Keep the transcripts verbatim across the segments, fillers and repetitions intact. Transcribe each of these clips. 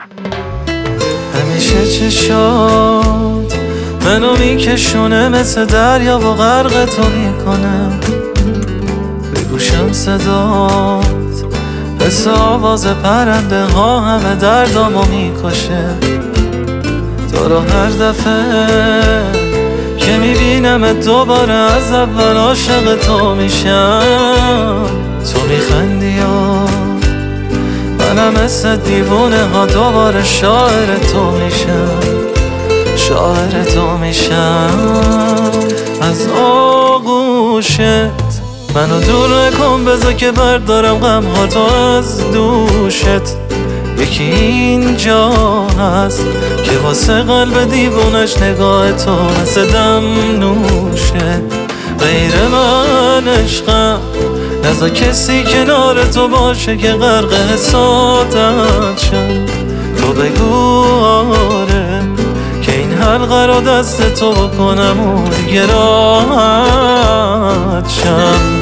همیشه چشات منو میکشونه مثل دریا و غرق تو میکنه. به گوشم صدات مثل آواز پرنده ها همه دردامو میکشه. تو رو هر دفعه که میبینم دوباره از اول عاشق تو میشم. تو میخندی و منم مثل دیوونه ها دوباره شاعر تو میشم. شاعر تو میشم. از آغوشت منو دور نکن، بذار که بردارم غم ها تو از دوشت. یکی اینجا هست که واسه قلب دیوونش نگاه تو مثل دم نوشه. غیر من عشقم نذار کسی کنار تو باشه که غرق حسادت شم. تو بگو آره که این حلقه رو دست تو بکنم و دیگه راحت شم.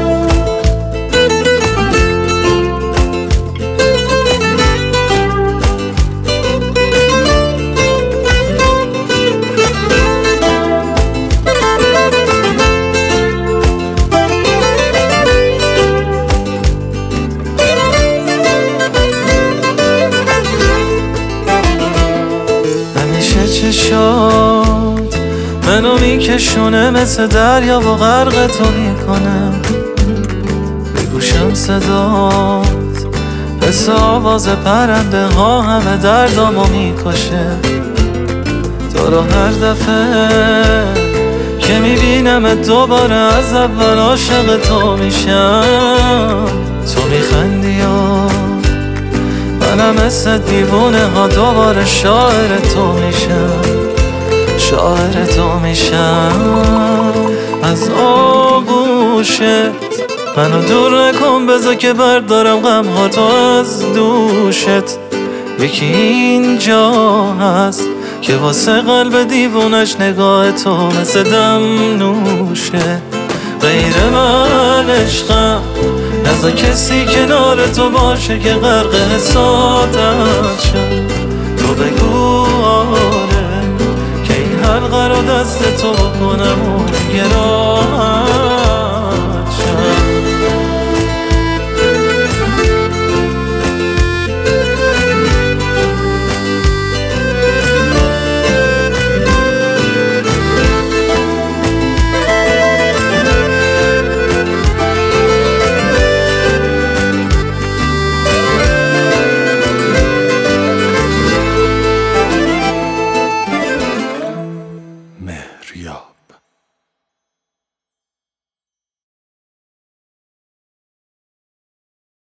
چشات منو میکشونه مثل دریا و غرق تو میکنه. به گوشم صدات مثل آواز پرنده ها همه دردامو میکشه. تو رو هر دفعه که میبینم دوباره از اول عاشق تو میشم. تو میخندی و منم مثل دیوونه ها دوباره شاعر تو میشم. شاعر تو میشم. از آغوشت منو دور نکن، بذار که بردارم غم ها تو از دوشت. یکی اینجا هست که واسه قلب دیوونش نگاه تو مثل دم نوشه. غیر من عشقم نذار کسی کنار تو باشه که غرق حسادت شم. تو بگو آره که این حلقه رو دست تو بکنم و دیگه راحت شم. مهریا.